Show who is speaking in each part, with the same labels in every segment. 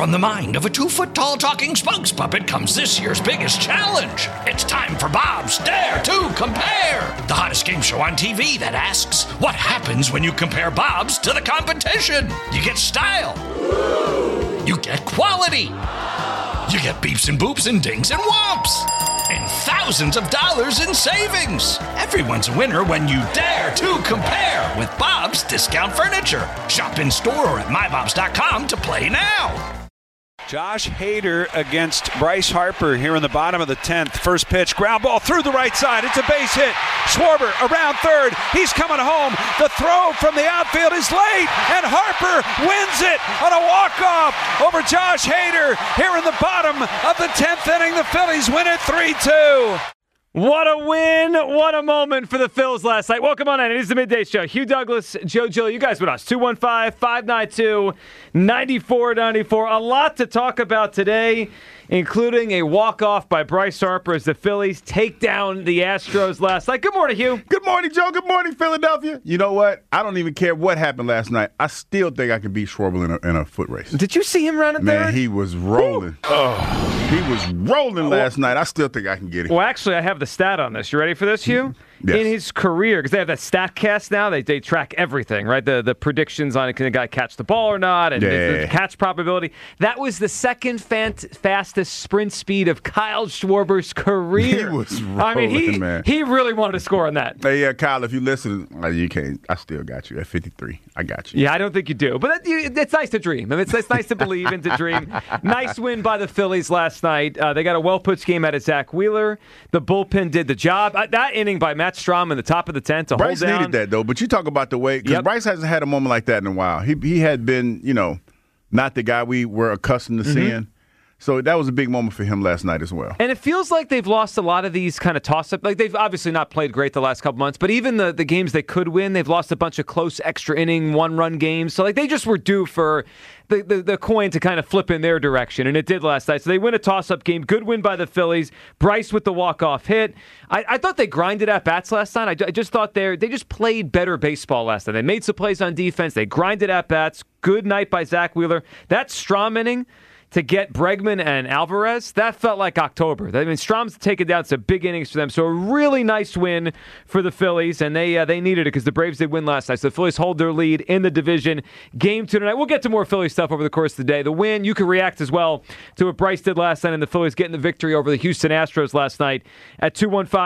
Speaker 1: From the mind of a 2-foot-tall talking spokes puppet comes this year's biggest challenge. It's time for Bob's Dare to Compare, the hottest game show on TV that asks, what happens when you compare Bob's to the competition? You get style. You get quality. You get beeps and boops and dings and whomps. And thousands of dollars in savings. Everyone's a winner when you dare to compare with Bob's Discount Furniture. Shop in store or at mybobs.com to play now.
Speaker 2: Josh Hader against Bryce Harper here in the bottom of the 10th. First pitch, ground ball through the right side. It's a base hit. Schwarber around third. He's coming home. The throw from the outfield is late, and Harper wins it on a walk-off over Josh Hader here in the bottom of the 10th inning. The Phillies win it 3-2.
Speaker 3: What a win. What a moment for the Phils last night. Welcome on in. It is the Midday Show. Hugh Douglas, Joe Gill, you guys with us. 215-592-9494. A lot to talk about today, including a walk-off by Bryce Harper as the Phillies take down the Astros last night. Good morning, Hugh.
Speaker 4: Good morning, Joe. Good morning, Philadelphia. You know what? I don't even care what happened last night. I still think I can beat Schwarber in a foot race.
Speaker 3: Did you see him run at third?
Speaker 4: Man, he was rolling. He was rolling last night. I still think I can get him.
Speaker 3: Well, actually, I have the stat on this. You ready for this, Hugh?
Speaker 4: Yes.
Speaker 3: In his career, because they have that StatCast now, they track everything, right? The predictions on it, can the guy catch the ball or not, and the catch probability. That was the second fastest sprint speed of Kyle Schwarber's career.
Speaker 4: He was rolling, man.
Speaker 3: He really wanted to score on that.
Speaker 4: Hey, Kyle, if you listen, you can't. I still got you at 53. I got you.
Speaker 3: Yeah, I don't think you do. But it's nice to dream. I mean, it's nice to believe and to dream. Nice win by the Phillies last night. They got a well-pitched game out of Zach Wheeler. The bullpen did the job. That inning by Matt Strom in the top of the 10th to
Speaker 4: Bryce
Speaker 3: hold down.
Speaker 4: needed that, though. But you talk about the way, because Bryce hasn't had a moment like that in a while. He had been, not the guy we were accustomed to seeing. So that was a big moment for him last night as well. And
Speaker 3: it feels like they've lost a lot of these kind of toss-up. Like, they've obviously not played great the last couple months, but even the games they could win, they've lost a bunch of close extra inning, one-run games. So, they just were due for the coin to kind of flip in their direction, and it did last night. So they win a toss-up game. Good win by the Phillies. Bryce with the walk-off hit. I thought they grinded at bats last night. I just thought they just played better baseball last night. They made some plays on defense. They grinded at bats. Good night by Zach Wheeler. That Strom inning to get Bregman and Alvarez, that felt like October. I mean, Strom's taken down some big innings for them, so a really nice win for the Phillies, and they needed it because the Braves did win last night. So the Phillies hold their lead in the division. Game 2 tonight. We'll get to more Phillies stuff over the course of the day. The win, you can react as well to what Bryce did last night, and the Phillies getting the victory over the Houston Astros last night at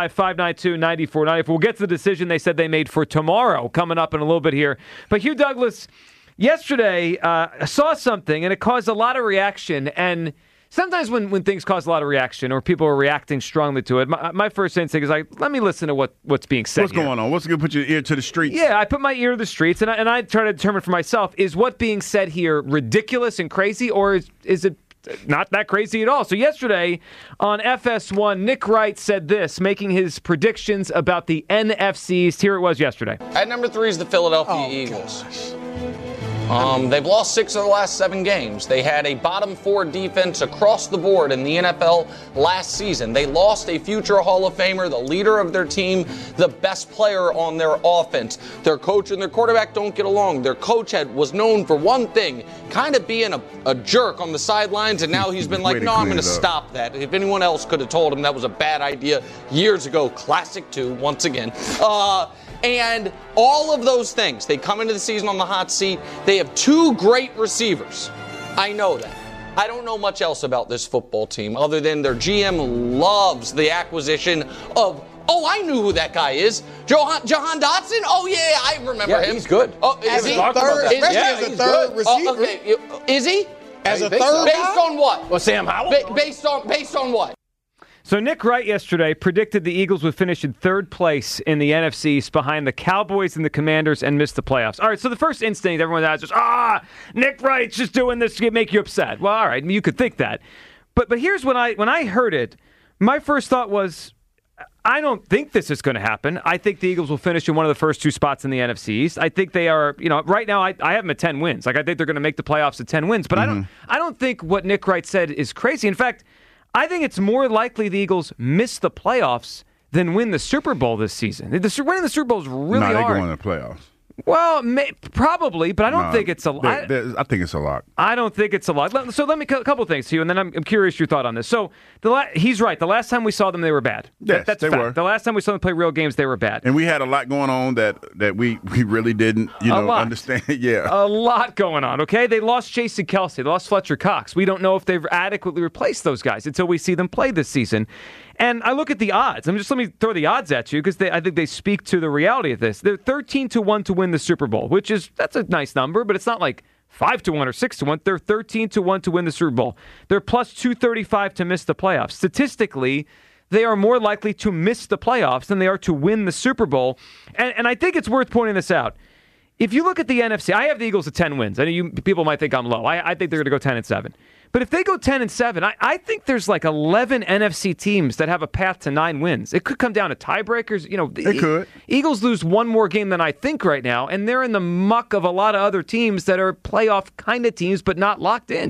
Speaker 3: 215-592-9494. We'll get to the decision they said they made for tomorrow coming up in a little bit here. But Hugh Douglas, yesterday, I saw something, and it caused a lot of reaction. And sometimes when things cause a lot of reaction or people are reacting strongly to it, my first instinct is let me listen to what's being said.
Speaker 4: What's going on? What's going to put your ear to the streets?
Speaker 3: Yeah, I put my ear to the streets, and I try to determine for myself, is what being said here ridiculous and crazy, or is it not that crazy at all? So yesterday on FS1, Nick Wright said this, making his predictions about the NFCs. Here it was yesterday.
Speaker 5: At number 3 is the Philadelphia Eagles. They've lost 6 of the last 7 games. They had a bottom 4 defense across the board in the NFL last season. They lost a future Hall of Famer, the leader of their team, the best player on their offense. Their coach and their quarterback don't get along. Their coach was known for one thing, kind of being a jerk on the sidelines, and now he's been like, no, I'm going to stop that. If anyone else could have told him that was a bad idea years ago, classic 2, once again. And all of those things, they come into the season on the hot seat. They have 2 great receivers. I know that. I don't know much else about this football team other than their GM loves the acquisition of, I knew who that guy is. Jahan Dotson? Oh, yeah, I remember him.
Speaker 6: He's good.
Speaker 5: Oh, is he?
Speaker 6: Especially as a third receiver.
Speaker 5: Okay. Is he?
Speaker 6: As a third
Speaker 5: Based
Speaker 6: guy?
Speaker 5: on what?
Speaker 6: Well, Sam Howell?
Speaker 5: Based on what?
Speaker 3: So Nick Wright yesterday predicted the Eagles would finish in 3rd place in the NFC East behind the Cowboys and the Commanders and miss the playoffs. All right, so the first instinct everyone has is, Nick Wright's just doing this to make you upset. Well, all right, you could think that. But here's when I heard it, my first thought was, I don't think this is going to happen. I think the Eagles will finish in one of the first 2 spots in the NFC East. I think they are, right now I have them at 10 wins. I think they're going to make the playoffs at 10 wins. But I don't think what Nick Wright said is crazy. In fact, I think it's more likely the Eagles miss the playoffs than win the Super Bowl this season. Winning the Super Bowl is really hard.
Speaker 4: They're going to the playoffs.
Speaker 3: Well, probably, but I don't think it's a lot.
Speaker 4: I think it's a lot.
Speaker 3: I don't think it's a lot. So let me a couple things to you, and then I'm curious your thought on this. So he's right. The last time we saw them, they were bad.
Speaker 4: Yes,
Speaker 3: that's
Speaker 4: they
Speaker 3: fact.
Speaker 4: were.
Speaker 3: The last time we saw them play real games, they were bad.
Speaker 4: And we had a lot going on that we really didn't, understand. Yeah,
Speaker 3: a lot going on. Okay, they lost Jason Kelce, they lost Fletcher Cox. We don't know if they've adequately replaced those guys until we see them play this season. And I look at the odds. Let me throw the odds at you because I think they speak to the reality of this. They're 13-1 to win the Super Bowl, that's a nice number, but it's not like 5-1 or 6-1. They're 13-1 to win the Super Bowl. They're plus 235 to miss the playoffs. Statistically, they are more likely to miss the playoffs than they are to win the Super Bowl. And I think it's worth pointing this out. If you look at the NFC, I have the Eagles at 10 wins. I know people might think I'm low. I think they're going to go 10-7. But if they go 10-7, I think there's like 11 NFC teams that have a path to 9 wins. It could come down to tiebreakers.
Speaker 4: It could.
Speaker 3: Eagles lose one more game than I think right now, and they're in the muck of a lot of other teams that are playoff kind of teams, but not locked in.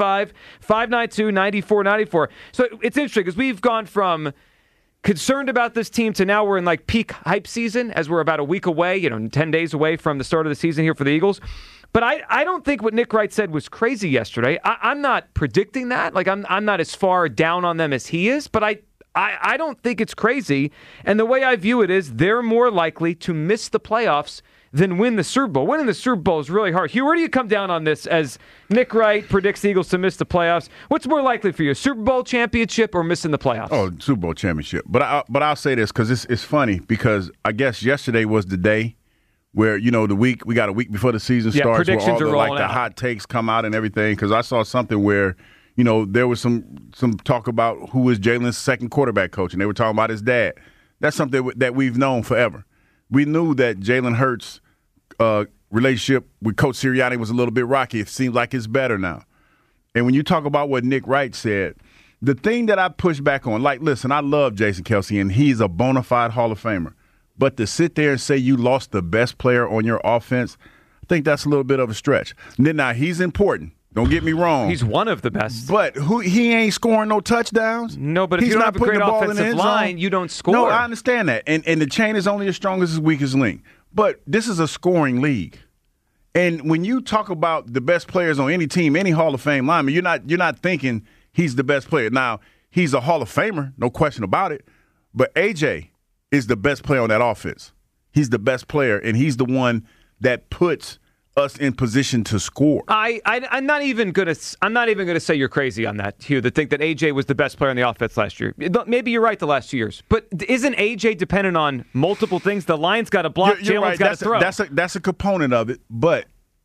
Speaker 3: 215-592-9494. So it's interesting because we've gone from concerned about this team to now we're in like peak hype season as we're about a week away, 10 days away from the start of the season here for the Eagles. But I don't think what Nick Wright said was crazy yesterday. I'm not predicting that. Like I'm not as far down on them as he is, but I don't think it's crazy. And the way I view it is they're more likely to miss the playoffs than win the Super Bowl. Winning the Super Bowl is really hard. Hugh, where do you come down on this as Nick Wright predicts the Eagles to miss the playoffs? What's more likely for you, Super Bowl championship or missing the playoffs?
Speaker 4: Oh, Super Bowl championship. But I'll say this because it's funny because I guess yesterday was the day where, we got a week before the season starts
Speaker 3: predictions
Speaker 4: where
Speaker 3: are rolling
Speaker 4: the
Speaker 3: out.
Speaker 4: hot takes come out and everything because I saw something where, there was some talk about who was Jalen's second quarterback coach, and they were talking about his dad. That's something that we've known forever. We knew that Jalen Hurts' relationship with Coach Sirianni was a little bit rocky. It seems like it's better now. And when you talk about what Nick Wright said, the thing that I push back on, listen, I love Jason Kelce, and he's a bona fide Hall of Famer. But to sit there and say you lost the best player on your offense, I think that's a little bit of a stretch. Now, he's important. Don't get me wrong.
Speaker 3: He's one of the best.
Speaker 4: But he ain't scoring no touchdowns.
Speaker 3: No, but if
Speaker 4: he's
Speaker 3: you don't
Speaker 4: not
Speaker 3: have a great
Speaker 4: putting the ball in the
Speaker 3: offensive
Speaker 4: end zone.
Speaker 3: line, you don't score.
Speaker 4: No, I understand that. And the chain is only as strong as its weakest link. But this is a scoring league. And when you talk about the best players on any team, any Hall of Fame lineman, you're not thinking he's the best player. Now, he's a Hall of Famer, no question about it. But AJ is the best player on that offense. He's the best player, and he's the one that puts us in position to score.
Speaker 3: I'm not even gonna say you're crazy on that, Hugh. To think that AJ was the best player on the offense last year. Maybe you're right the last 2 years, but isn't AJ dependent on multiple things? The line's got to block,
Speaker 4: Jalen's
Speaker 3: right.
Speaker 4: got to throw. That's a component of it, but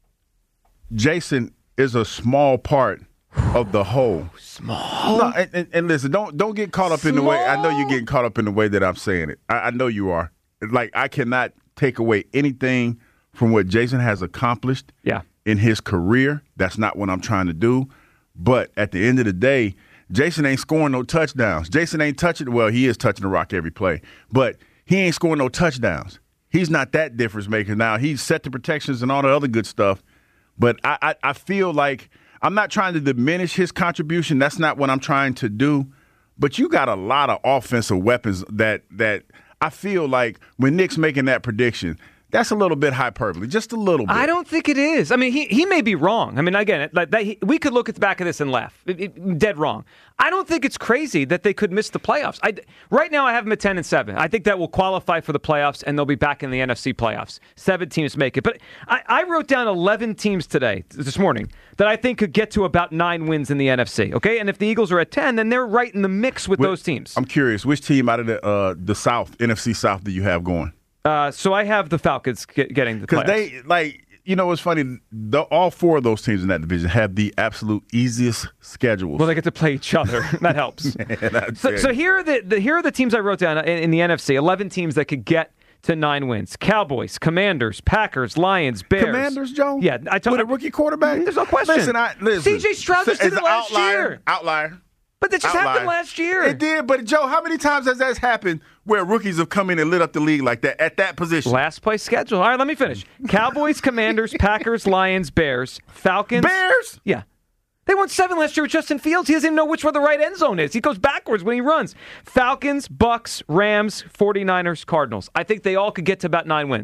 Speaker 4: Jason is a small part of the whole.
Speaker 3: Small.
Speaker 4: No, and listen, don't get caught up in the way. I know you're getting caught up in the way that I'm saying it. I know you are. Like I cannot take away anything from what Jason has accomplished in his career. That's not what I'm trying to do. But at the end of the day, Jason ain't scoring no touchdowns. Jason ain't touching – well, he is touching the rock every play. But he ain't scoring no touchdowns. He's not that difference maker now. He's set the protections and all the other good stuff. But I feel like I'm not trying to diminish his contribution. That's not what I'm trying to do. But you got a lot of offensive weapons that I feel like when Nick's making that prediction – that's a little bit hyperbole, just a little bit.
Speaker 3: I don't think it is. I mean, he may be wrong. I mean, again, we could look at the back of this and laugh. Dead wrong. I don't think it's crazy that they could miss the playoffs. Right now, I have them at 10-7. I think that will qualify for the playoffs, and they'll be back in the NFC playoffs. 7 teams make it. But I wrote down 11 teams this morning, that I think could get to about 9 wins in the NFC. Okay, and if the Eagles are at 10, then they're right in the mix with those teams.
Speaker 4: I'm curious, which team out of the South, NFC South, do you have going?
Speaker 3: So I have the Falcons getting the playoffs.
Speaker 4: Because what's funny, all 4 of those teams in that division have the absolute easiest schedules.
Speaker 3: Well, they get to play each other. That helps. So here are the teams I wrote down in the NFC. 11 teams that could get to 9 wins: Cowboys, Commanders, Packers, Lions, Bears.
Speaker 4: Commanders, Joe?
Speaker 3: Yeah,
Speaker 4: with a rookie quarterback.
Speaker 3: There's no question.
Speaker 4: Listen.
Speaker 3: C.J. Stroud just did it last year.
Speaker 4: Outlier.
Speaker 3: But that just happened last year.
Speaker 4: It did, but Joe, how many times has that happened where rookies have come in and lit up the league like that at that position?
Speaker 3: Last place schedule. All right, let me finish. Cowboys, Commanders, Packers, Lions, Bears, Falcons.
Speaker 4: Bears?
Speaker 3: Yeah. They won 7 last year with Justin Fields. He doesn't even know which way the right end zone is. He goes backwards when he runs. Falcons, Bucks, Rams, 49ers, Cardinals. I think they all could get to about 9 wins.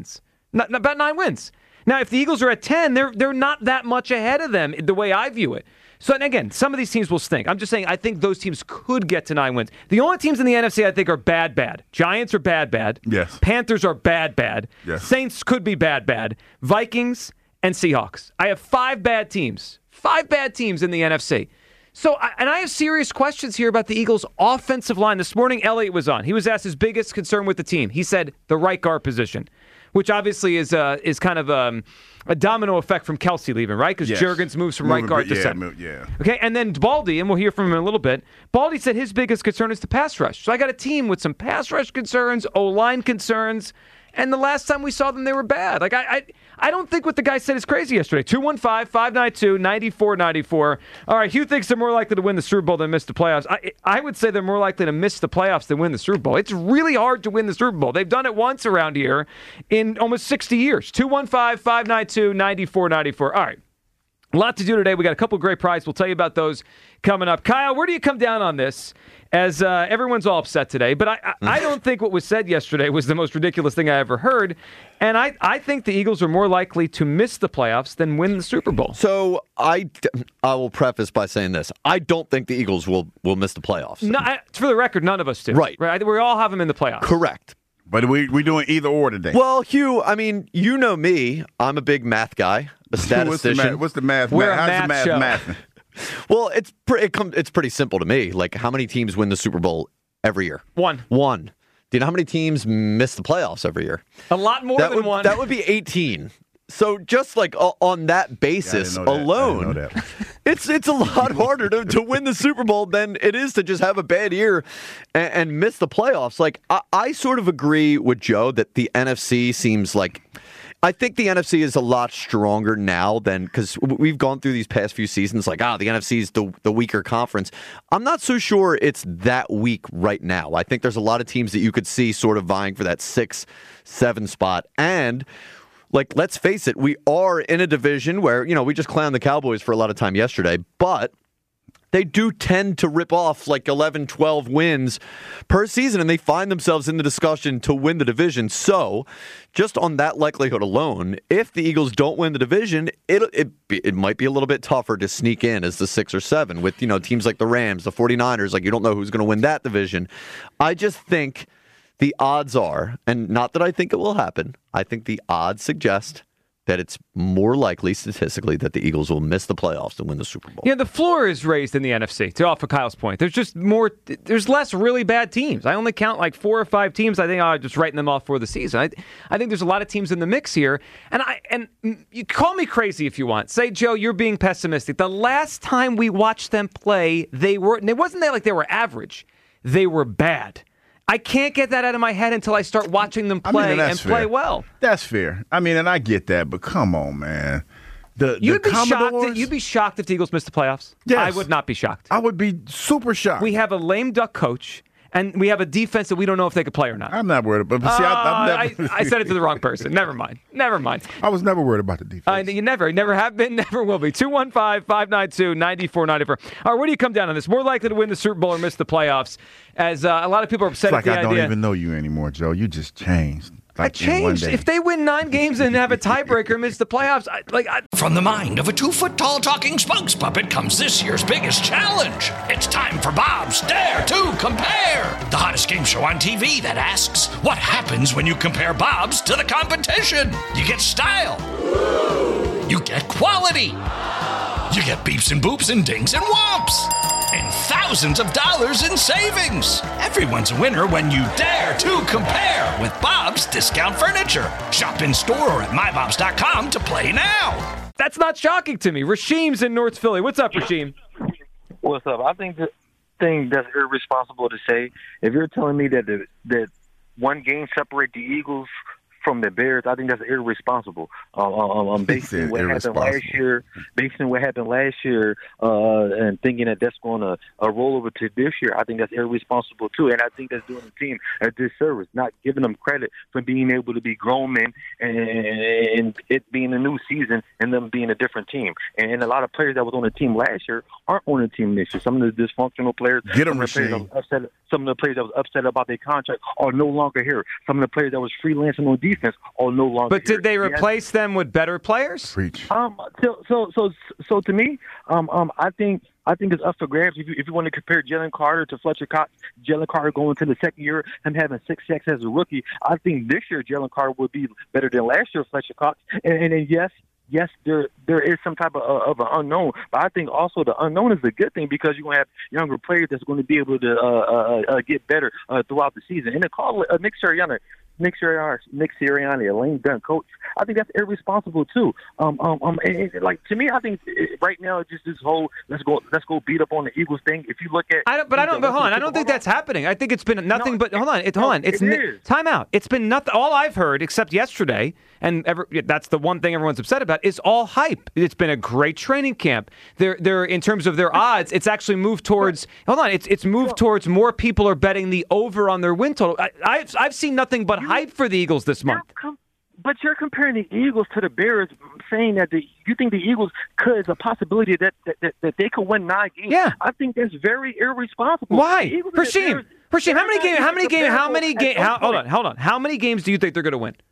Speaker 3: About 9 wins. Now, if the Eagles are at 10, they're not that much ahead of them the way I view it. So, and again, some of these teams will stink. I'm just saying I think those teams could get to 9 wins. The only teams in the NFC I think are bad. Giants are bad.
Speaker 4: Yes.
Speaker 3: Panthers are bad.
Speaker 4: Yes.
Speaker 3: Saints could be bad. Vikings and Seahawks. I have 5 bad teams. 5 bad teams in the NFC. So, and I have serious questions here about the Eagles' offensive line. This morning, Elliott was on. He was asked his biggest concern with the team. He said the right guard position, which obviously is kind of a domino effect from Kelsey leaving, right? Because Juergens moves from right guard to center.
Speaker 4: Yeah.
Speaker 3: Okay, and then Baldy, and we'll hear from him in a little bit. Baldy said his biggest concern is the pass rush. So I got a team with some pass rush concerns, O-line concerns, and the last time we saw them, they were bad. Like I don't think what the guy said is crazy yesterday. 215-592-9494. All right, Hugh thinks they're more likely to win the Super Bowl than miss the playoffs. I would say they're more likely to miss the playoffs than win the Super Bowl. It's really hard to win the Super Bowl. They've done it once around here in almost 60 years. 215-592-9494. All right. A lot to do today. We got a couple of great prizes. We'll tell you about those coming up. Kyle, where do you come down on this? As everyone's all upset today, but I don't think what was said yesterday was the most ridiculous thing I ever heard. And I think the Eagles are more likely to miss the playoffs than win the Super Bowl.
Speaker 7: So I will preface by saying this. I don't think the Eagles will miss the playoffs.
Speaker 3: No, for the record, none of us do.
Speaker 7: Right.
Speaker 3: We all have them in the playoffs.
Speaker 7: Correct.
Speaker 4: But we doing either or today.
Speaker 7: Well, Hugh, I mean, you know me. I'm a big math guy, a statistician.
Speaker 4: What's the math?
Speaker 3: We're
Speaker 4: How's
Speaker 3: a
Speaker 4: the
Speaker 3: math show.
Speaker 4: math?
Speaker 7: Well, it's pretty simple to me. Like, how many teams win the Super Bowl every year?
Speaker 3: One.
Speaker 7: Do you know how many teams miss the playoffs every year?
Speaker 3: A lot more than one.
Speaker 7: That would be 18. So just like on that basis alone,
Speaker 4: I didn't know that.
Speaker 7: it's a lot harder to win the Super Bowl than it is to just have a bad year and miss the playoffs. Like, I sort of agree with Joe that the NFC seems like, I think the NFC is a lot stronger now than, because we've gone through these past few seasons like, the NFC is the weaker conference. I'm not so sure it's that weak right now. I think there's a lot of teams that you could see sort of vying for that 6-7 spot. And like, let's face it, we are in a division where, we just clowned the Cowboys for a lot of time yesterday, but they do tend to rip off like 11, 12 wins per season, and they find themselves in the discussion to win the division. So just on that likelihood alone, if the Eagles don't win the division, it might be a little bit tougher to sneak in as the 6 or 7 with, teams like the Rams, the 49ers. Like, you don't know who's going to win that division. I just think the odds are, and not that I think it will happen, I think the odds suggest that it's more likely statistically that the Eagles will miss the playoffs than win the Super Bowl.
Speaker 3: Yeah, the floor is raised in the NFC, to off of Kyle's point. There's less really bad teams. I only count like 4 or 5 teams. I think I'm just writing them off for the season. I think there's a lot of teams in the mix here. And you call me crazy if you want. Say, Joe, you're being pessimistic. The last time we watched them play, it wasn't that like they were average. They were bad. I can't get that out of my head until I start watching them play play well.
Speaker 4: That's fair. I mean, and I get that, but come on, man.
Speaker 3: You'd be shocked if the Eagles missed the playoffs.
Speaker 4: Yes.
Speaker 3: I would not be shocked.
Speaker 4: I would be super shocked.
Speaker 3: We have a lame duck coach, and we have a defense that we don't know if they could play or not.
Speaker 4: I'm not worried about it. But see,
Speaker 3: I said it to the wrong person. Never mind.
Speaker 4: I was never worried about the defense.
Speaker 3: You never have been, never will be. 215-592-9494. All right, where do you come down on this? More likely to win the Super Bowl or miss the playoffs? As a lot of people are upset
Speaker 4: it's
Speaker 3: at the
Speaker 4: idea.
Speaker 3: idea.
Speaker 4: I don't even know you anymore, Joe. You just changed.
Speaker 3: I changed. If they win 9 games and have a tiebreaker and miss the playoffs,
Speaker 1: From the mind of a 2-foot-tall talking spokes puppet comes this year's biggest challenge. It's time for Bob's Dare to Compare, the hottest game show on TV that asks, what happens when you compare Bob's to the competition? You get style. You get quality. You get beeps and boops and dings and whomps. And thousands of dollars in savings. Everyone's a winner when you dare to compare with Bob's Discount Furniture. Shop in store or at mybobs.com to play now.
Speaker 3: That's not shocking to me. Rasheem's in North Philly. What's up, Rasheem?
Speaker 8: What's up? I think the thing that's irresponsible to say, if you're telling me that one game separate the Eagles from the Bears, I think that's irresponsible. Based on what happened last year, and thinking that that's going to roll over to this year, I think that's irresponsible too. And I think that's doing the team a disservice, not giving them credit for being able to be grown men and it being a new season and them being a different team. And a lot of players that was on the team last year aren't on the team this year. Some of the dysfunctional players, some of the players that was upset about their contract are no longer here. Some of the players that was freelancing on defense are no longer.
Speaker 3: But did they replace them with better players?
Speaker 4: Preach.
Speaker 8: So to me, I think it's up for grabs. If you want to compare Jalen Carter to Fletcher Cox, Jalen Carter going to the second year and having 6 sacks as a rookie, I think this year Jalen Carter would be better than last year Fletcher Cox. And then yes, there is some type of an unknown, but I think also the unknown is a good thing because you're going to have younger players that's going to be able to get better throughout the season. And to call Nick Sirianni, a lame dunk coach, I think that's irresponsible too. Like to me, I think right now just this whole let's go beat up on the Eagles thing. If you look at, hold on,
Speaker 3: I don't think that's happening. I think it's been nothing but hold on. It's time out. It's been nothing. All I've heard except yesterday, and that's the one thing everyone's upset about, is all hype. It's been a great training camp. They're in terms of their odds, it's actually moved towards. Hold on, it's moved towards more people are betting the over on their win total. I've seen nothing but hype for the Eagles this month.
Speaker 8: But you're comparing the Eagles to the Bears, saying that you think the Eagles is a possibility that they could win 9 games.
Speaker 3: Yeah,
Speaker 8: I think that's very irresponsible.
Speaker 3: Why, Rasheem? How many games do you think they're going to win?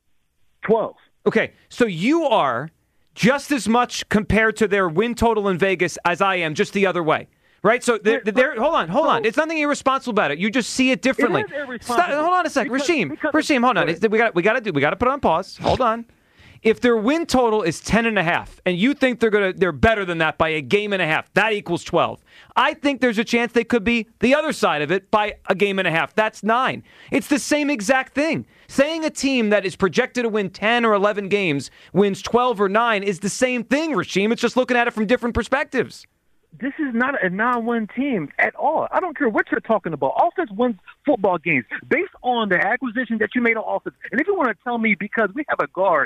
Speaker 8: 12.
Speaker 3: Okay, so you are just as much compared to their win total in Vegas as I am, just the other way. Right, so hold on. It's nothing irresponsible about it. You just see it differently.
Speaker 8: It is irresponsible.
Speaker 3: Hold on a sec, Rasheem, hold on. We got to put it on pause. Hold on. If their win total is 10.5, and you think they're better than that by a game and a half, that equals 12. I think there's a chance they could be the other side of it by a game and a half. That's 9. It's the same exact thing. Saying a team that is projected to win 10 or 11 games wins 12 or 9 is the same thing, Rasheem. It's just looking at it from different perspectives.
Speaker 8: This is not a non-win team at all. I don't care what you're talking about. Offense wins football games based on the acquisition that you made on offense. And if you want to tell me because we have a guard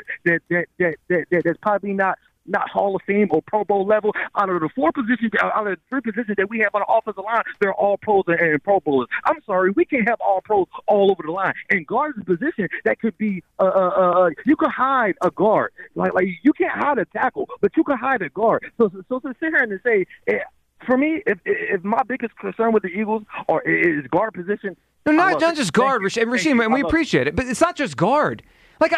Speaker 8: that's probably not Hall of Fame or Pro Bowl level, out of the 3 positions that we have on the offensive line, they're all pros and Pro Bowlers. I'm sorry, we can't have all pros all over the line. And guard's a position that could be you could hide a guard. Like you can't hide a tackle, but you can hide a guard. So to sit here and to say, for me, if my biggest concern with the Eagles is guard position.
Speaker 3: No, not just guard, Rasheem, and we appreciate it, but it's not just guard. Like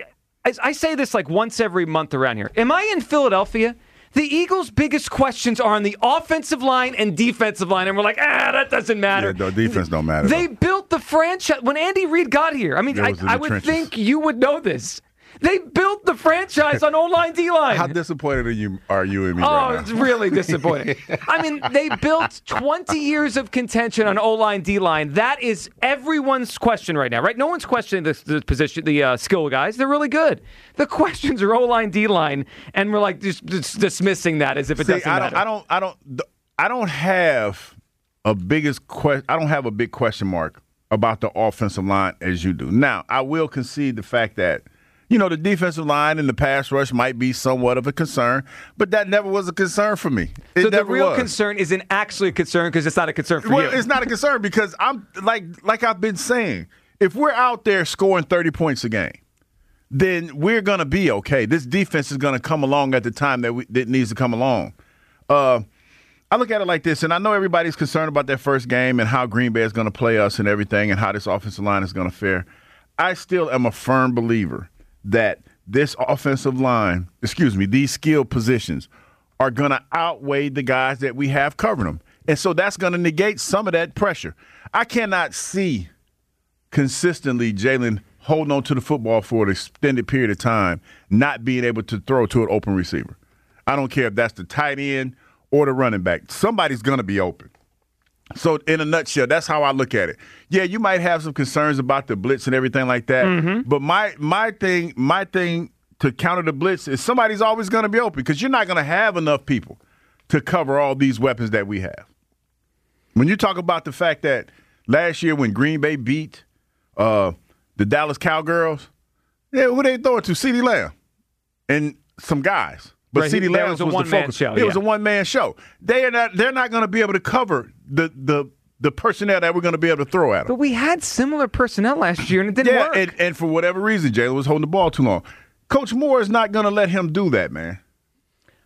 Speaker 3: I say this like once every month around here. Am I in Philadelphia? The Eagles' biggest questions are on the offensive line and defensive line, and we're like, that doesn't matter.
Speaker 4: Yeah, no, defense don't matter.
Speaker 3: They built the franchise. When Andy Reid got here, I mean, I would think you would know this. They built the franchise on O-line, D-line.
Speaker 4: How disappointed are you in me
Speaker 3: right
Speaker 4: now?
Speaker 3: It's really disappointing. I mean, they built 20 years of contention on O-line, D-line. That is everyone's question right now, right? No one's questioning the position, the skill guys. They're really good. The questions are O-line, D-line, and we're like just dismissing that as if it doesn't matter.
Speaker 4: I don't have a big question mark about the offensive line as you do. Now, I will concede the fact that the defensive line and the pass rush might be somewhat of a concern, but that never was a concern for me.
Speaker 3: So the real concern isn't actually a concern because it's not a concern for you.
Speaker 4: It's not a concern because I'm like I've been saying, if we're out there scoring 30 points a game, then we're going to be okay. This defense is going to come along at the time that it needs to come along. I look at it like this, and I know everybody's concerned about that first game and how Green Bay is going to play us and everything and how this offensive line is going to fare. I still am a firm believer that this offensive line, these skill positions are going to outweigh the guys that we have covering them. And so that's going to negate some of that pressure. I cannot see consistently Jalen holding on to the football for an extended period of time, not being able to throw to an open receiver. I don't care if that's the tight end or the running back. Somebody's going to be open. So in a nutshell, that's how I look at it. Yeah, you might have some concerns about the blitz and everything like that. Mm-hmm. But my thing to counter the blitz is somebody's always going to be open because you're not going to have enough people to cover all these weapons that we have. When you talk about the fact that last year when Green Bay beat the Dallas Cowgirls, who they throw it to? CeeDee Lamb and some guys. But CeeDee Lamb was the focus. It was a one-man show. They're not going to be able to cover the personnel that we're going to be able to throw at them.
Speaker 3: But we had similar personnel last year, and it didn't work.
Speaker 4: And for whatever reason, Jalen was holding the ball too long. Coach Moore is not going to let him do that, man.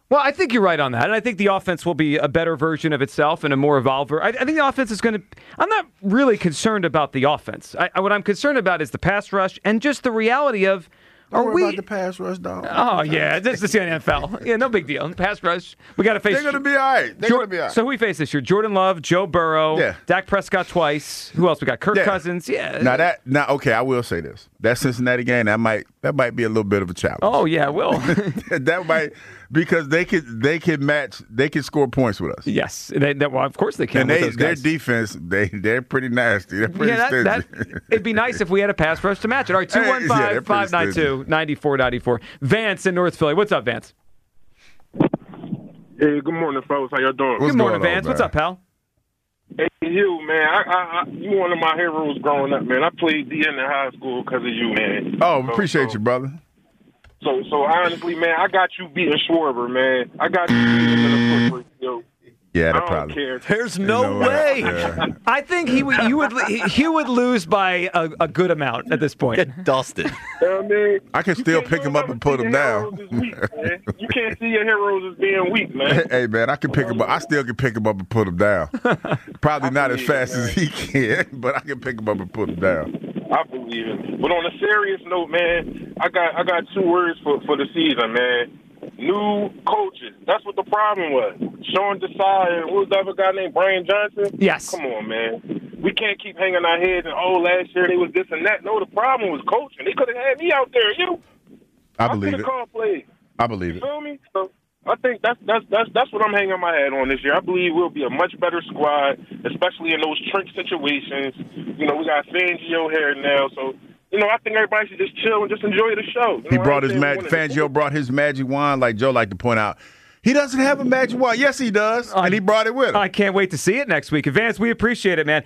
Speaker 3: Well, I think you're right on that, and I think the offense will be a better version of itself and a more evolved. I think the offense is going to. I'm not really concerned about the offense. What I'm concerned about is the pass rush and just the reality of.
Speaker 4: Don't worry about the pass rush, dog.
Speaker 3: Oh, yeah. This is the NFL. Yeah, no big deal. Pass rush. We got to face.
Speaker 4: They're going to be all right. They're going to be all right.
Speaker 3: So who we face this year? Jordan Love, Joe Burrow,
Speaker 4: yeah.
Speaker 3: Dak Prescott twice. Who else we got? Kirk Cousins. Yeah.
Speaker 4: Now, okay, I will say this. That Cincinnati game, that might be a little bit of a challenge.
Speaker 3: Oh, yeah, it will.
Speaker 4: That might, because they can score points with us.
Speaker 3: Yes. Well, of course they can.
Speaker 4: And their defense, they're pretty nasty. They're pretty stingy.
Speaker 3: It'd be nice if we had a pass rush to match it. All right, 215-592-9494. Vance in North Philly. What's up, Vance?
Speaker 9: Hey, good morning, fellas. How y'all doing?
Speaker 3: Good morning, Vance. What's up, pal?
Speaker 9: Hey, you, man. You one of my heroes growing up, man. I played D in high school because of you, man.
Speaker 4: Oh, appreciate you, brother.
Speaker 9: So honestly, man, I got you beating Schwarber, man. I got you beating him in the football, yo.
Speaker 4: Yeah,
Speaker 9: I don't care.
Speaker 7: There's no way.
Speaker 3: I think he would lose by a good amount at this point.
Speaker 7: Get dusted.
Speaker 4: I can still pick him up and put him down.
Speaker 9: You can't see your heroes as being weak, man.
Speaker 4: Hey, man, I can pick him up. I still can pick him up and put him down. Probably not as fast as he can, but I can pick him up and put him down.
Speaker 9: I believe it. But on a serious note, man, I got 2 words for the season, man. New coaches. That's what the problem was. Sean Desai and what was the other guy named Brian Johnson?
Speaker 3: Yes.
Speaker 9: Come on, man. We can't keep hanging our heads and, last year they was this and that. No, the problem was coaching. They could have had me out there,
Speaker 4: I believe it.
Speaker 9: Call plays.
Speaker 4: I believe
Speaker 9: you
Speaker 4: it.
Speaker 9: Feel me? So I think that's what I'm hanging my hat on this year. I believe we'll be a much better squad, especially in those trick situations. We got Fangio here now, so I think everybody should just chill and just enjoy the show.
Speaker 4: He brought Fangio brought his magic wand, like Joe liked to point out. He doesn't have a magic wand. Yes, he does, and he brought it with him.
Speaker 3: I can't wait to see it next week. Vance, we appreciate it, man.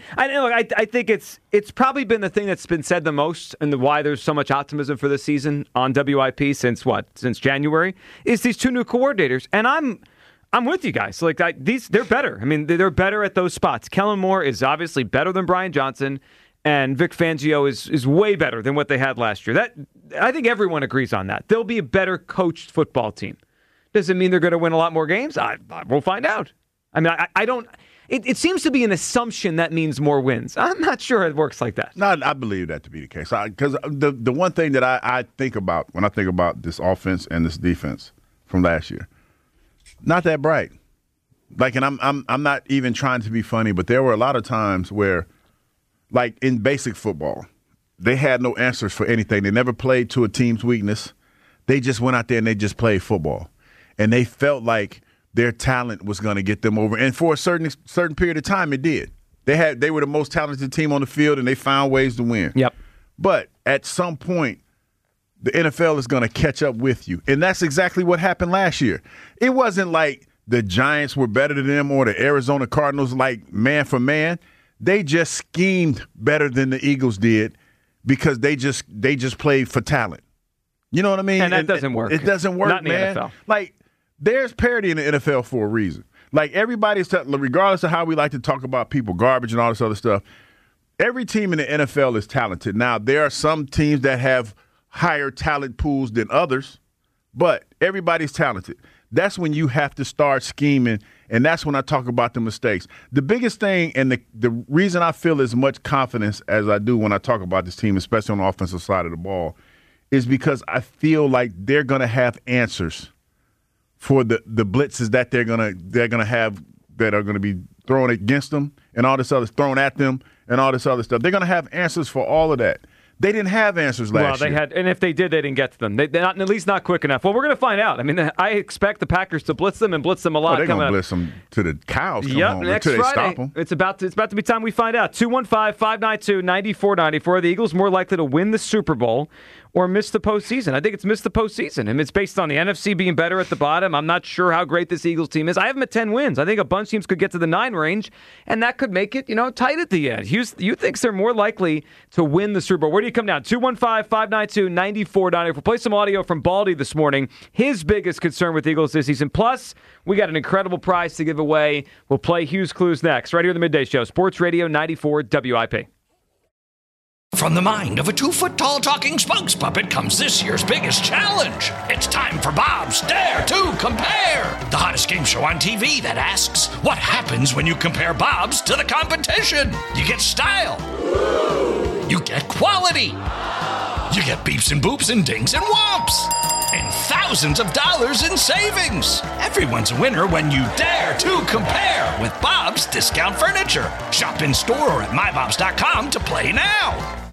Speaker 3: I think it's probably been the thing that's been said the most, and why there's so much optimism for this season on WIP since January, is these 2 new coordinators, and I'm with you guys. Like they're better. I mean, they're better at those spots. Kellen Moore is obviously better than Brian Johnson. And Vic Fangio is way better than what they had last year. I think everyone agrees on that. They'll be a better coached football team. Does it mean they're going to win a lot more games? We'll find out. I mean, I don't. It seems to be an assumption that means more wins. I'm not sure it works like that.
Speaker 4: No, I believe that to be the case. Because the one thing that I think about when I think about this offense and this defense from last year, not that bright. Like, and I'm not even trying to be funny, but there were a lot of times where, like in basic football, they had no answers for anything. They never played to a team's weakness. They just went out there and they just played football. And they felt like their talent was going to get them over. And for a certain period of time, it did. They were the most talented team on the field, and they found ways to win.
Speaker 3: Yep.
Speaker 4: But at some point, the NFL is going to catch up with you. And that's exactly what happened last year. It wasn't like the Giants were better than them or the Arizona Cardinals, like man for man. They just schemed better than the Eagles did because they just played for talent. You know what I mean?
Speaker 3: And that doesn't work.
Speaker 4: It doesn't work,
Speaker 3: Not in the
Speaker 4: man.
Speaker 3: NFL.
Speaker 4: Like, there's parity in the NFL for a reason. Like, everybody's regardless of how we like to talk about people, garbage and all this other stuff, every team in the NFL is talented. Now, there are some teams that have higher talent pools than others, but everybody's talented. That's when you have to start scheming, and that's when I talk about the mistakes. The biggest thing and the reason I feel as much confidence as I do when I talk about this team, especially on the offensive side of the ball, is because I feel like they're going to have answers for the blitzes that they're gonna have that are going to be thrown against them and all this other thrown at them and all this other stuff. They're going to have answers for all of that. They didn't have answers last year.
Speaker 3: And if they did, they didn't get to them. They're not, at least not quick enough. Well, we're going to find out. I mean, I expect the Packers to blitz them and blitz them a lot.
Speaker 4: They're going to blitz them to the cows come home
Speaker 3: next
Speaker 4: until
Speaker 3: Friday.
Speaker 4: They stop them.
Speaker 3: It's about to be time we find out. 215-592-9494. The Eagles more likely to win the Super Bowl or miss the postseason. I think it's miss the postseason. And it's based on the NFC being better at the bottom. I'm not sure how great this Eagles team is. I have them at 10 wins. I think a bunch of teams could get to the 9 range, and that could make it, tight at the end. You think they're more likely to win the Super Bowl. Where do you come down? 215-592-9494. We'll play some audio from Baldy this morning. His biggest concern with the Eagles this season. Plus, we got an incredible prize to give away. We'll play Hughes Clues next, right here on the Midday Show. Sports Radio 94 WIP.
Speaker 1: From the mind of a 2-foot-tall talking spokes puppet comes this year's biggest challenge. It's time for Bob's Dare to Compare, the hottest game show on TV that asks, what happens when you compare Bob's to the competition? You get style. You get quality. You get beeps and boops and dings and whomps. And thousands of dollars in savings. Everyone's a winner when you dare to compare with Bob's Discount Furniture. Shop in store or at mybobs.com to play now.